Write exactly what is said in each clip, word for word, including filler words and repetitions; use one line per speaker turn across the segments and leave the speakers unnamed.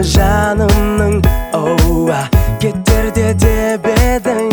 жанымның оуа кетерде деп едің.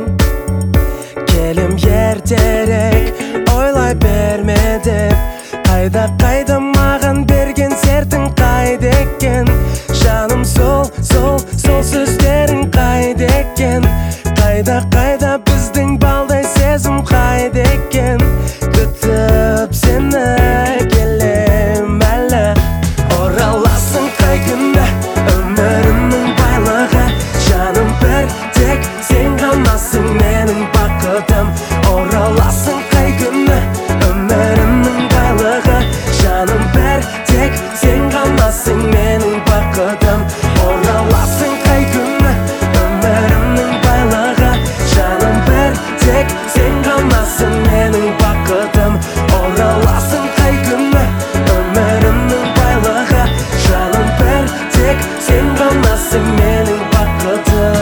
Келім ертерек ойлай берме деп. Қайда қайда маған берген сертің қайда екен? Жаным сол, сол, сол сөздерің қайда екен? Қайда қайда біздің балдай сезім қайда екен? Күтіп сені келем әлі. Ораласың қай күні өмірімнің байлығы? Жаным бір тек сен ғанасың менің бақытым. Ораласың қай күні өмірімнің байлығы? Жаным бір тек сен ғанасың менің бақытым. Ораласың қай күні өмірімнің байлығы? Жаным бір тек сен ғанасың менің бақытым. Ораласың қай күні өмірімнің байлығы? Жаным бір тек сен ғанасың менің бақытым.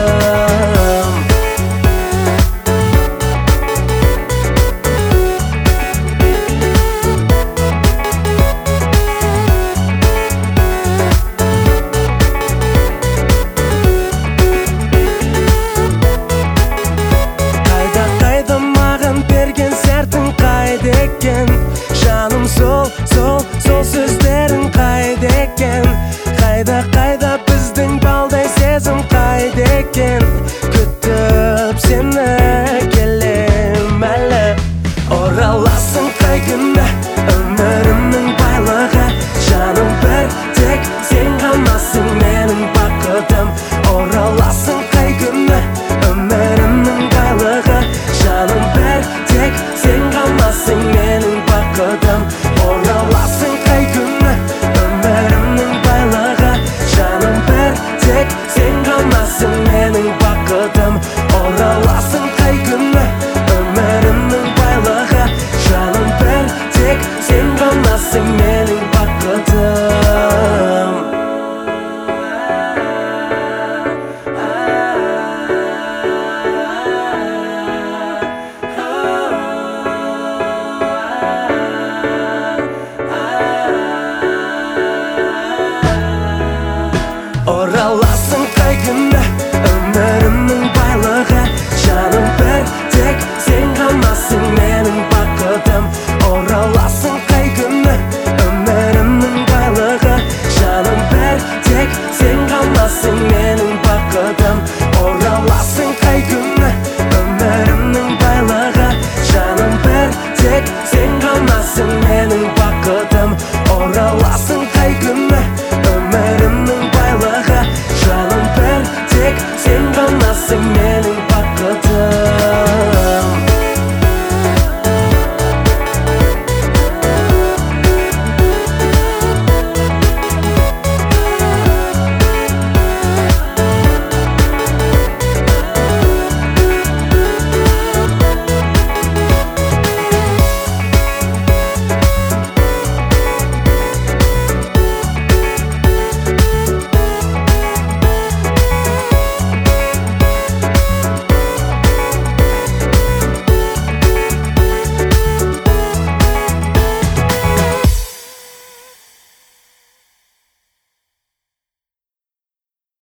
Жаным сол, сол, сол сөздерің қайда екен? Қайда қайда біздің балдай сезім қайда екен? Күтіп сені келем әлі. Ораласың қай күні өмірімнің байлығы? Жаным бір тек сен ғанасың менің бақытым. Ораласың қай күні өмірімнің байлығы? Жаным бір тек сен ғанасың менің бақытым. Ораласың қай күні өмірімнің байлығы? Жаным бір тек сен ғанасың менің бақытым. Ораласың қай күні өмірімнің байлығы? Жаным бір тек сен ғанасың менің бақытым. Ораласың қай күні өмірімнің байлығы? Жаным бір тек сен ғанасың менің бақытым. Ораласың қай күні өмірімнің байлығы? Жаным бір тек сен ғанасың менің бақытым. Ораласың қай күні өмірімнің байлығы? Жаным бір тек сен ғанасың менің бақытым. Ораласың